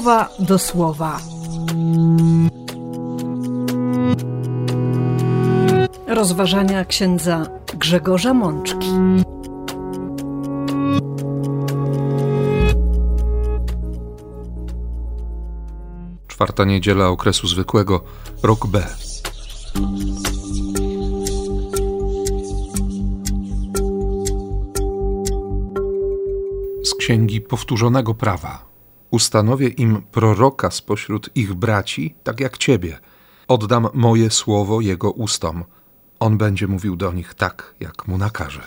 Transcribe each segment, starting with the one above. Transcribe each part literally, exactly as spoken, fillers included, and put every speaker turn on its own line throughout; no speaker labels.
słowa do słowa. Rozważania księdza Grzegorza Mączki.
Czwarta niedziela okresu zwykłego, rok B. Z Księgi Powtórzonego Prawa. Ustanowię im proroka spośród ich braci, tak jak Ciebie. Oddam moje słowo jego ustom. On będzie mówił do nich tak, jak mu nakaże.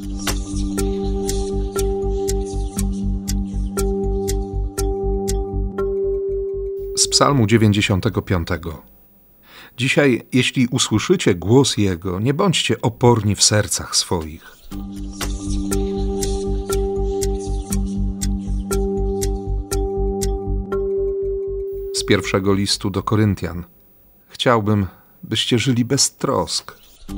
Z Psalmu dziewięćdziesiątego piątego. Dzisiaj, jeśli usłyszycie głos Jego, nie bądźcie oporni w sercach swoich. Z pierwszego listu do Koryntian. Chciałbym, byście żyli bez trosk.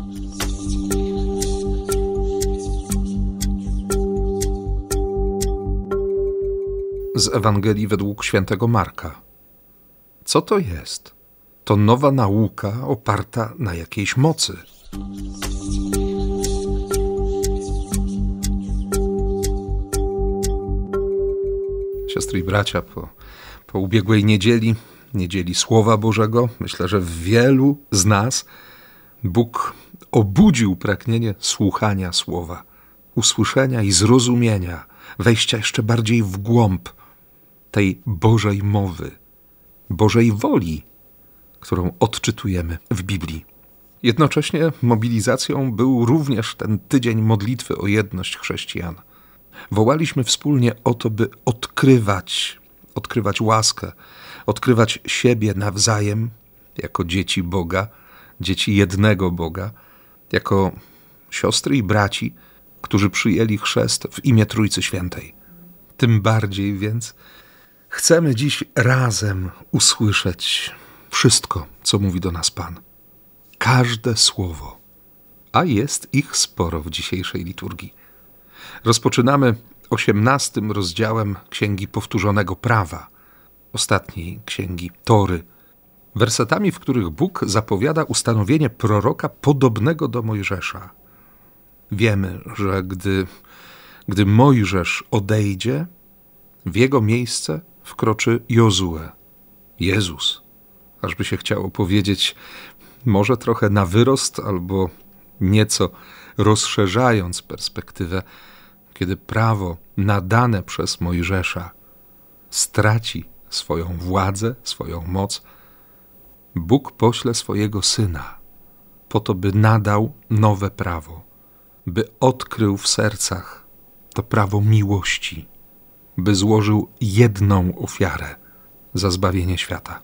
Z Ewangelii według świętego Marka. Co to jest? To nowa nauka oparta na jakiejś mocy. Siostry i bracia, po, po ubiegłej niedzieli, niedzieli Słowa Bożego, myślę, że w wielu z nas Bóg obudził pragnienie słuchania Słowa, usłyszenia i zrozumienia, wejścia jeszcze bardziej w głąb tej Bożej mowy, Bożej woli, którą odczytujemy w Biblii. Jednocześnie mobilizacją był również ten tydzień modlitwy o jedność chrześcijan. Wołaliśmy wspólnie o to, by odkrywać, odkrywać łaskę, odkrywać siebie nawzajem jako dzieci Boga, dzieci jednego Boga, jako siostry i braci, którzy przyjęli chrzest w imię Trójcy Świętej. Tym bardziej więc chcemy dziś razem usłyszeć wszystko, co mówi do nas Pan. Każde słowo, a jest ich sporo w dzisiejszej liturgii. Rozpoczynamy osiemnastym rozdziałem Księgi Powtórzonego Prawa, ostatniej księgi Tory, wersetami, w których Bóg zapowiada ustanowienie proroka podobnego do Mojżesza. Wiemy, że gdy, gdy Mojżesz odejdzie, w jego miejsce wkroczy Jozue, Jezus. Ażby się chciało powiedzieć, może trochę na wyrost albo nieco rozszerzając perspektywę, kiedy prawo nadane przez Mojżesza straci swoją władzę, swoją moc, Bóg pośle swojego Syna po to, by nadał nowe prawo, by odkrył w sercach to prawo miłości, by złożył jedną ofiarę za zbawienie świata.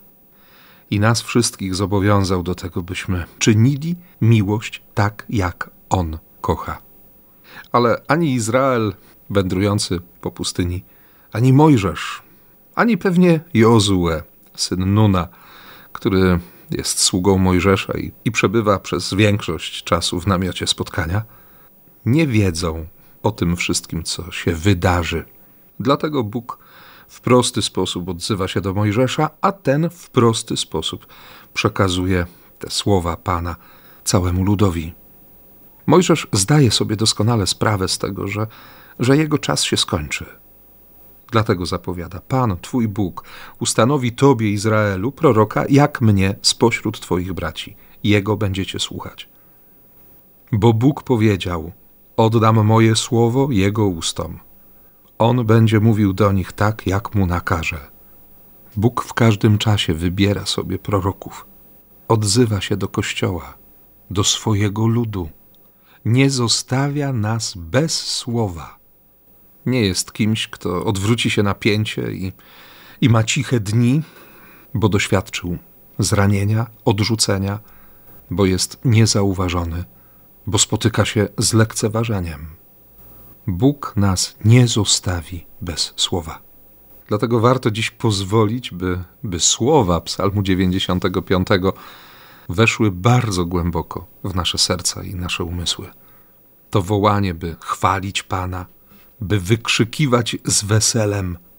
I nas wszystkich zobowiązał do tego, byśmy czynili miłość tak, jak On kocha. Ale ani Izrael wędrujący po pustyni, ani Mojżesz, ani pewnie Jozue, syn Nuna, który jest sługą Mojżesza i, i przebywa przez większość czasu w namiocie spotkania, nie wiedzą o tym wszystkim, co się wydarzy. Dlatego Bóg w prosty sposób odzywa się do Mojżesza, a ten w prosty sposób przekazuje te słowa Pana całemu ludowi. Mojżesz zdaje sobie doskonale sprawę z tego, że, że jego czas się skończy. Dlatego zapowiada: Pan, Twój Bóg, ustanowi Tobie, Izraelu, proroka, jak mnie spośród Twoich braci. Jego będziecie słuchać. Bo Bóg powiedział: oddam moje słowo Jego ustom. On będzie mówił do nich tak, jak mu nakaże. Bóg w każdym czasie wybiera sobie proroków. Odzywa się do Kościoła, do swojego ludu. Nie zostawia nas bez słowa. Nie jest kimś, kto odwróci się na pięcie i, i ma ciche dni, bo doświadczył zranienia, odrzucenia, bo jest niezauważony, bo spotyka się z lekceważeniem. Bóg nas nie zostawi bez słowa. Dlatego warto dziś pozwolić, by, by słowa Psalmu dziewięćdziesiątego piątego weszły bardzo głęboko w nasze serca i nasze umysły. To wołanie, by chwalić Pana, by wykrzykiwać z weselem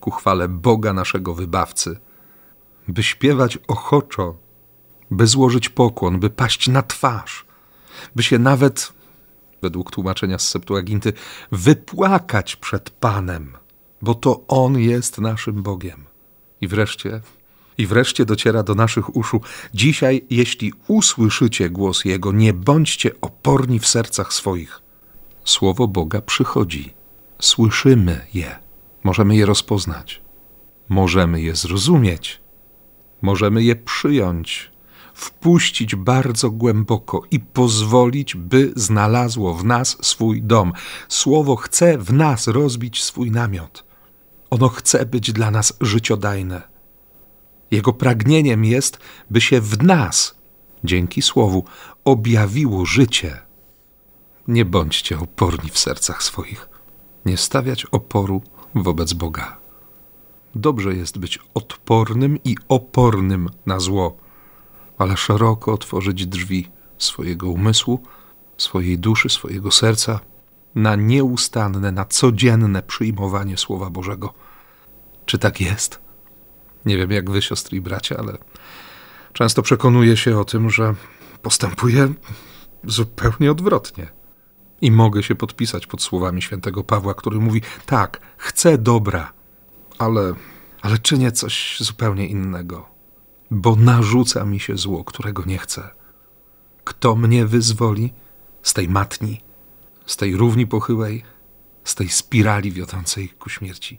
ku chwale Boga naszego Wybawcy, by śpiewać ochoczo, by złożyć pokłon, by paść na twarz, by się nawet, według tłumaczenia z Septuaginty, wypłakać przed Panem, bo to On jest naszym Bogiem. I wreszcie, i wreszcie dociera do naszych uszu: dzisiaj, jeśli usłyszycie głos Jego, nie bądźcie oporni w sercach swoich. Słowo Boga przychodzi. Słyszymy je. Możemy je rozpoznać. Możemy je zrozumieć. Możemy je przyjąć, wpuścić bardzo głęboko i pozwolić, by znalazło w nas swój dom. Słowo chce w nas rozbić swój namiot. Ono chce być dla nas życiodajne. Jego pragnieniem jest, by się w nas, dzięki Słowu, objawiło życie. Nie bądźcie oporni w sercach swoich. Nie stawiać oporu wobec Boga. Dobrze jest być odpornym i opornym na zło, ale szeroko otworzyć drzwi swojego umysłu, swojej duszy, swojego serca na nieustanne, na codzienne przyjmowanie Słowa Bożego. Czy tak jest? Nie wiem jak wy, siostry i bracia, ale często przekonuję się o tym, że postępuję zupełnie odwrotnie. I mogę się podpisać pod słowami świętego Pawła, który mówi: tak, chcę dobra, ale, ale czynię coś zupełnie innego, bo narzuca mi się zło, którego nie chcę. Kto mnie wyzwoli z tej matni, z tej równi pochyłej, z tej spirali wiodącej ku śmierci?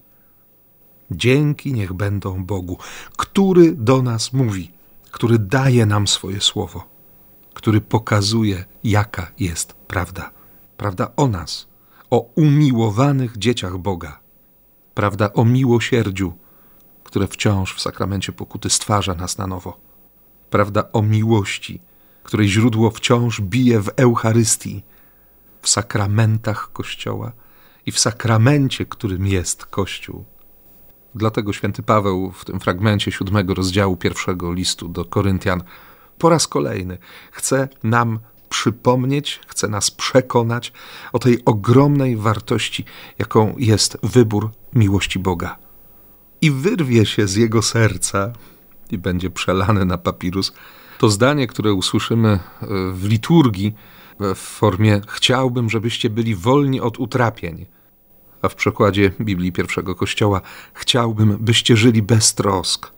Dzięki niech będą Bogu, który do nas mówi, który daje nam swoje słowo, który pokazuje, jaka jest prawda. Prawda o nas, o umiłowanych dzieciach Boga. Prawda o miłosierdziu, które wciąż w sakramencie pokuty stwarza nas na nowo. Prawda o miłości, której źródło wciąż bije w Eucharystii, w sakramentach Kościoła i w sakramencie, którym jest Kościół. Dlatego święty Paweł w tym fragmencie siódmego rozdziału pierwszego listu do Koryntian po raz kolejny chce nam przypomnieć, chce nas przekonać o tej ogromnej wartości, jaką jest wybór miłości Boga. I wyrwie się z jego serca i będzie przelane na papirus to zdanie, które usłyszymy w liturgii w formie: chciałbym, żebyście byli wolni od utrapień. A w przekładzie Biblii pierwszego Kościoła: chciałbym, byście żyli bez trosk.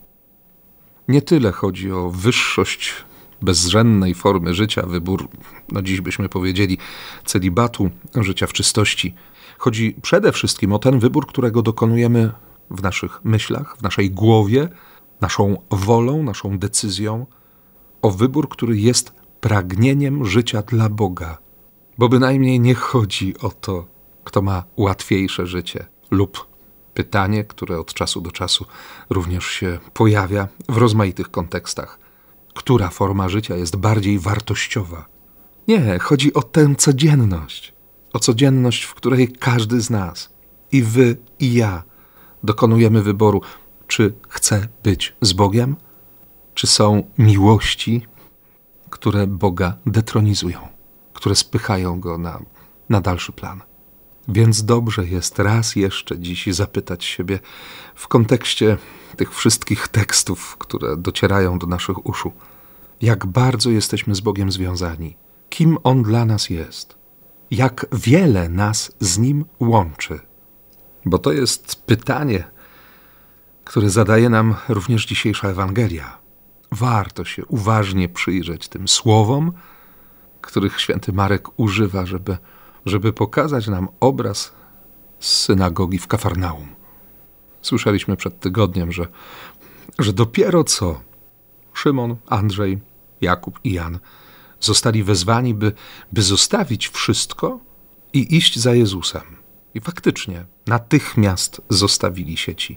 Nie tyle chodzi o wyższość bezrzędnej formy życia, wybór, no dziś byśmy powiedzieli, celibatu, życia w czystości. Chodzi przede wszystkim o ten wybór, którego dokonujemy w naszych myślach, w naszej głowie, naszą wolą, naszą decyzją. O wybór, który jest pragnieniem życia dla Boga. Bo bynajmniej nie chodzi o to, kto ma łatwiejsze życie, lub pytanie, które od czasu do czasu również się pojawia w rozmaitych kontekstach: która forma życia jest bardziej wartościowa? Nie, chodzi o tę codzienność. O codzienność, w której każdy z nas, i wy, i ja, dokonujemy wyboru, czy chcę być z Bogiem, czy są miłości, które Boga detronizują, które spychają Go na, na dalszy plan. Więc dobrze jest raz jeszcze dziś zapytać siebie w kontekście tych wszystkich tekstów, które docierają do naszych uszu, jak bardzo jesteśmy z Bogiem związani, kim On dla nas jest, jak wiele nas z Nim łączy. Bo to jest pytanie, które zadaje nam również dzisiejsza Ewangelia. Warto się uważnie przyjrzeć tym słowom, których święty Marek używa, żeby, żeby pokazać nam obraz z synagogi w Kafarnaum. Słyszeliśmy przed tygodniem, że, że dopiero co Szymon, Andrzej, Jakub i Jan zostali wezwani, by, by zostawić wszystko i iść za Jezusem. I faktycznie natychmiast zostawili sieci.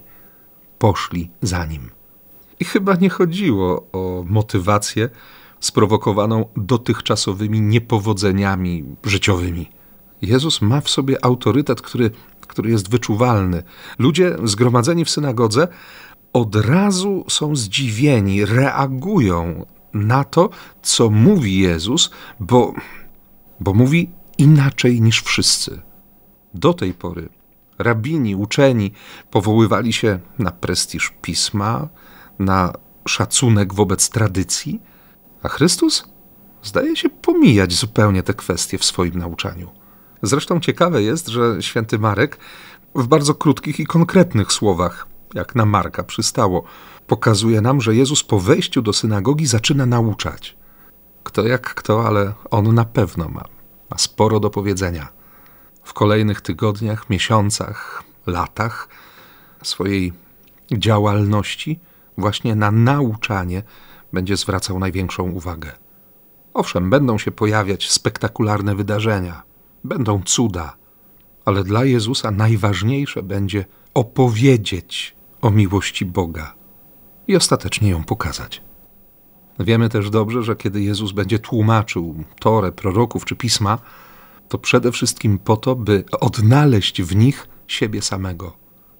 Poszli za Nim. I chyba nie chodziło o motywację sprowokowaną dotychczasowymi niepowodzeniami życiowymi. Jezus ma w sobie autorytet, który, który jest wyczuwalny. Ludzie zgromadzeni w synagodze od razu są zdziwieni, reagują na to, co mówi Jezus, bo, bo mówi inaczej niż wszyscy. Do tej pory rabini, uczeni powoływali się na prestiż pisma, na szacunek wobec tradycji, a Chrystus zdaje się pomijać zupełnie te kwestie w swoim nauczaniu. Zresztą ciekawe jest, że święty Marek w bardzo krótkich i konkretnych słowach, jak na Marka przystało, pokazuje nam, że Jezus po wejściu do synagogi zaczyna nauczać. Kto jak kto, ale on na pewno ma, ma sporo do powiedzenia. W kolejnych tygodniach, miesiącach, latach swojej działalności właśnie na nauczanie będzie zwracał największą uwagę. Owszem, będą się pojawiać spektakularne wydarzenia, będą cuda, ale dla Jezusa najważniejsze będzie opowiedzieć o miłości Boga i ostatecznie ją pokazać. Wiemy też dobrze, że kiedy Jezus będzie tłumaczył Torę, proroków czy Pisma, to przede wszystkim po to, by odnaleźć w nich siebie samego.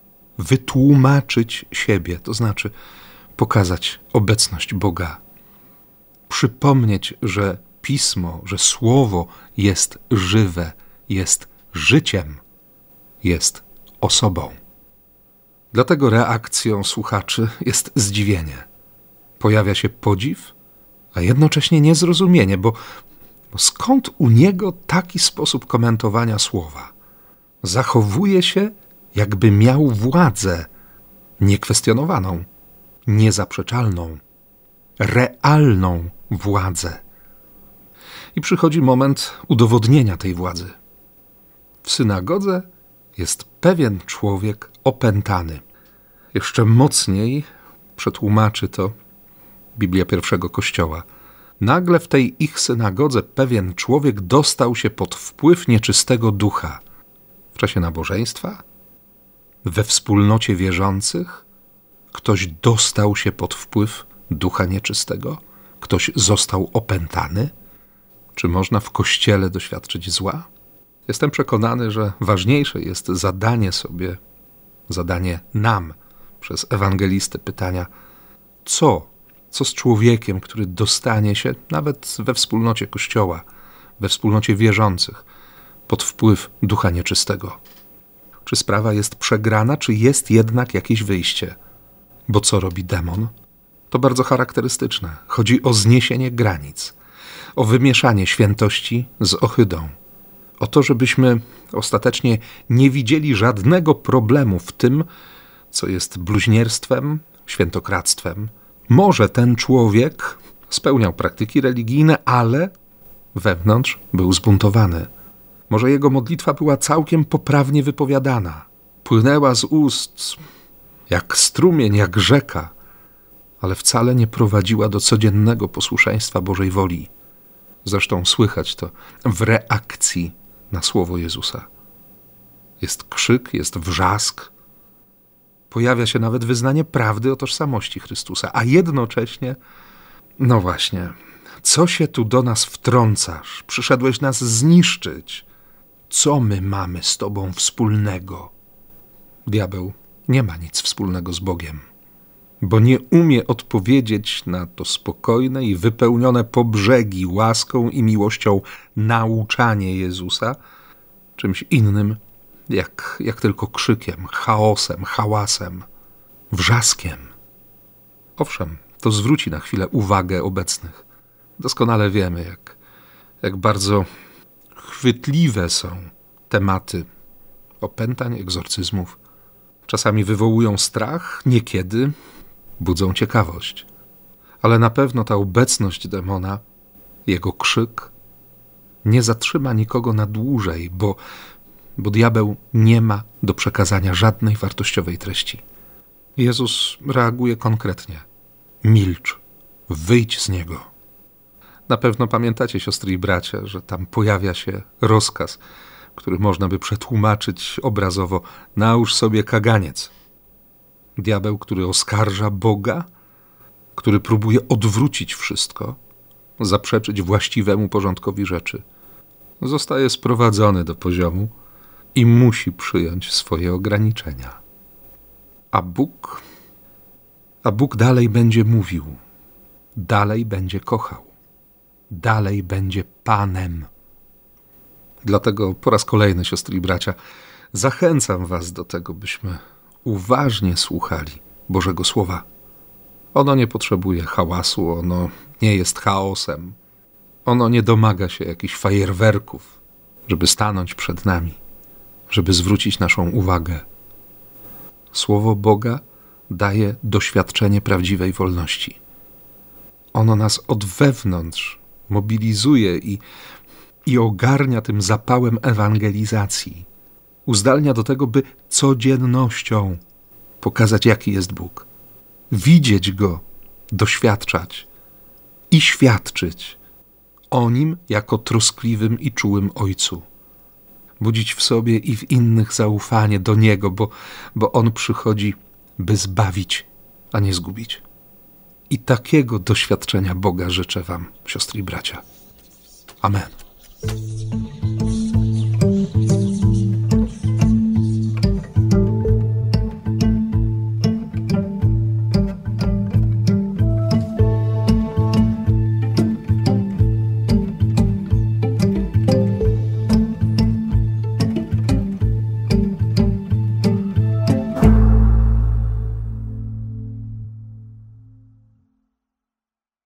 Wytłumaczyć siebie, to znaczy pokazać obecność Boga. Przypomnieć, że Pismo, że Słowo jest żywe, jest życiem, jest osobą. Dlatego reakcją słuchaczy jest zdziwienie. Pojawia się podziw, a jednocześnie niezrozumienie, bo, bo skąd u niego taki sposób komentowania słowa? Zachowuje się, jakby miał władzę niekwestionowaną, niezaprzeczalną, realną władzę. I przychodzi moment udowodnienia tej władzy. W synagodze jest pewien człowiek opętany. Jeszcze mocniej przetłumaczy to Biblia pierwszego Kościoła. Nagle w tej ich synagodze pewien człowiek dostał się pod wpływ nieczystego ducha. W czasie nabożeństwa? We wspólnocie wierzących? Ktoś dostał się pod wpływ ducha nieczystego? Ktoś został opętany? Czy można w Kościele doświadczyć zła? Jestem przekonany, że ważniejsze jest zadanie sobie, zadanie nam przez ewangelistę pytania, co, co z człowiekiem, który dostanie się nawet we wspólnocie Kościoła, we wspólnocie wierzących, pod wpływ ducha nieczystego. Czy sprawa jest przegrana, czy jest jednak jakieś wyjście? Bo co robi demon? To bardzo charakterystyczne. Chodzi o zniesienie granic, o wymieszanie świętości z ohydą. O to, żebyśmy ostatecznie nie widzieli żadnego problemu w tym, co jest bluźnierstwem, świętokradztwem. Może ten człowiek spełniał praktyki religijne, ale wewnątrz był zbuntowany. Może jego modlitwa była całkiem poprawnie wypowiadana. Płynęła z ust jak strumień, jak rzeka, ale wcale nie prowadziła do codziennego posłuszeństwa Bożej woli. Zresztą słychać to w reakcji na słowo Jezusa. Jest krzyk, jest wrzask. Pojawia się nawet wyznanie prawdy o tożsamości Chrystusa, a jednocześnie, no właśnie, co się tu do nas wtrącasz? Przyszedłeś nas zniszczyć. Co my mamy z Tobą wspólnego? Diabeł nie ma nic wspólnego z Bogiem, bo nie umie odpowiedzieć na to spokojne i wypełnione po brzegi łaską i miłością nauczanie Jezusa czymś innym, jak, jak tylko krzykiem, chaosem, hałasem, wrzaskiem. Owszem, to zwróci na chwilę uwagę obecnych. Doskonale wiemy, jak, jak bardzo chwytliwe są tematy opętań, egzorcyzmów. Czasami wywołują strach, niekiedy budzą ciekawość. Ale na pewno ta obecność demona, jego krzyk, nie zatrzyma nikogo na dłużej, bo, bo diabeł nie ma do przekazania żadnej wartościowej treści. Jezus reaguje konkretnie. Milcz, wyjdź z niego. Na pewno pamiętacie, siostry i bracia, że tam pojawia się rozkaz, który można by przetłumaczyć obrazowo: nałóż sobie kaganiec. Diabeł, który oskarża Boga, który próbuje odwrócić wszystko, zaprzeczyć właściwemu porządkowi rzeczy, zostaje sprowadzony do poziomu i musi przyjąć swoje ograniczenia. A Bóg, a Bóg dalej będzie mówił, dalej będzie kochał, dalej będzie Panem. Dlatego po raz kolejny, siostry i bracia, Zachęcam was do tego, byśmy uważnie słuchali Bożego Słowa. Ono nie potrzebuje hałasu, ono nie jest chaosem. Ono nie domaga się jakichś fajerwerków, żeby stanąć przed nami, żeby zwrócić naszą uwagę. Słowo Boga daje doświadczenie prawdziwej wolności. Ono nas od wewnątrz mobilizuje i, i ogarnia tym zapałem ewangelizacji. Uzdalnia do tego, by codziennością pokazać, jaki jest Bóg. Widzieć Go, doświadczać i świadczyć o Nim jako troskliwym i czułym Ojcu. Budzić w sobie i w innych zaufanie do Niego, bo, bo On przychodzi, by zbawić, a nie zgubić. I takiego doświadczenia Boga życzę wam, siostry i bracia. Amen.